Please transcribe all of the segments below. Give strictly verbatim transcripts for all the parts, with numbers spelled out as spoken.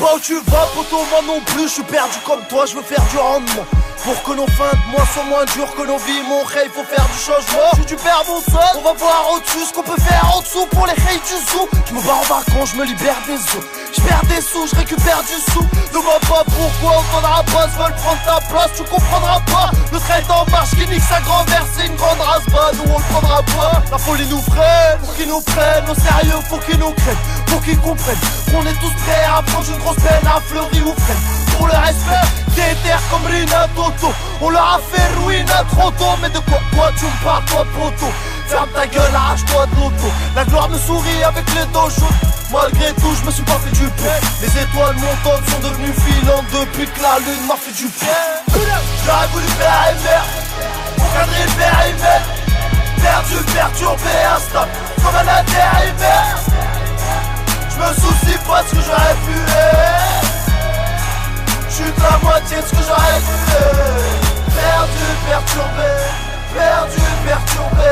pas où tu vas, poto, moi non plus. Je suis perdu comme toi, je veux faire du rendement. Pour que nos fins de mois soient moins dures que nos vies, mon rêve, faut faire du changement. Je suis du père, mon son, on va voir au-dessus ce qu'on peut faire en dessous pour les rayes du zoo. Je me barre en vacances, je me libère des os. Je perds des sous, je récupère du sou. Ne vois pas pourquoi on t'en pas, veulent prendre ta place, tu comprendras pas. Le trait en marche qui nique sa grand-mère, c'est une grande race, bah nous on le prendra pas. La folie nous freine, pour qu'ils nous prennent au sérieux, faut qu'ils nous craignent, pour qu'ils comprennent qu'on est tous prêts à prendre une grosse peine à Fleury ou Freine. Pour le respect, déterre comme Rina Toto. On leur a fait ruiner trop tôt. Mais de quoi, quoi tu me parles, toi poto? Ferme ta gueule, arrache-toi de l'auto. La gloire me sourit avec les dos chauds. Malgré tout, je me suis pas fait du paix. Les étoiles montantes sont devenues filantes depuis que la lune m'a fait du paix. J'aurais voulu faire une merde, encadrer le périmètre. Perdu, perturbé, instable, comme un intérimaire. Je me soucie pas de ce que j'aurais pu être. J'suis de la moitié de ce que j'aurais pu être. Perdu, perturbé, perdu, perturbé.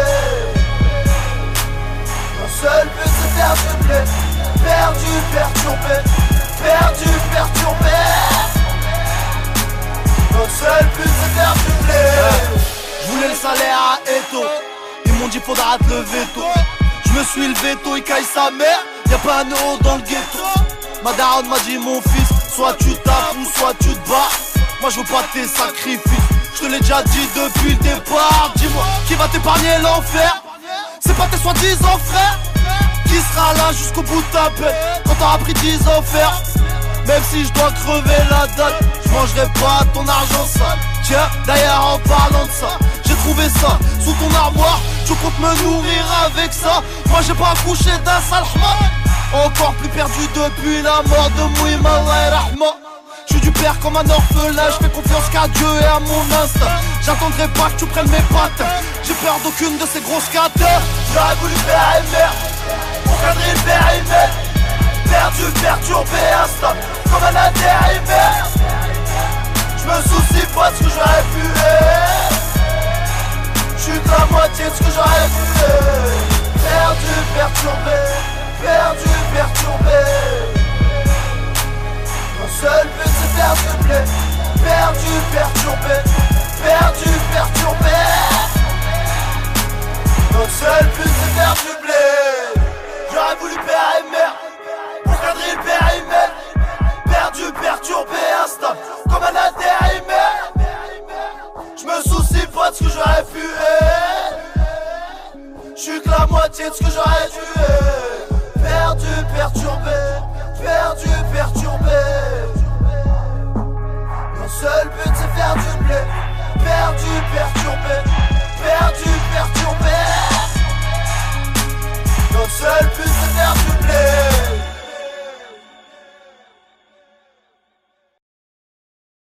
Mon seul but c'est faire du blé. Perdu, perturbé, perdu, perturbé. Mon seul but c'est faire du blé. J'voulais le salaire à Eto. Ils m'ont dit faudra te lever tôt. J'me suis levé tôt, il caille sa mère. Y'a pas un euro dans le ghetto. Ma daronne m'a dit mon fils, soit tu tapes ou soit tu te bats. Moi je veux pas tes sacrifices. Je te l'ai déjà dit depuis le départ. Dis-moi qui va t'épargner l'enfer. C'est pas tes soi-disant frères. Qui sera là jusqu'au bout de ta peine quand t'auras pris dix ans faire. Même si je dois crever la date, je mangerai pas ton argent sale. Tiens d'ailleurs en parlant de ça, j'ai trouvé ça sous ton armoire. Tu comptes me nourrir avec ça. Moi j'ai pas accouché d'un sale hma. Encore plus perdu depuis la mort de Mouim Allah et Rahma. J'suis du père comme un orphelin, j'fais confiance qu'à Dieu et à mon instinct. J'attendrai pas que tu prennes mes patins. J'ai peur d'aucune de ces grosses cateurs. J'aurais voulu faire une merde, encadrer le périmètre. Perdu, perturbé, instable, comme un intérimaire. J'me soucie pas de ce que j'aurais pu être. J'suis de la moitié de ce que j'aurais pu être. Perdu, perturbé, perdu, perturbé. Mon seul but c'est faire du blé. Perdu, perturbé, perdu, perturbé. Mon seul but c'est faire du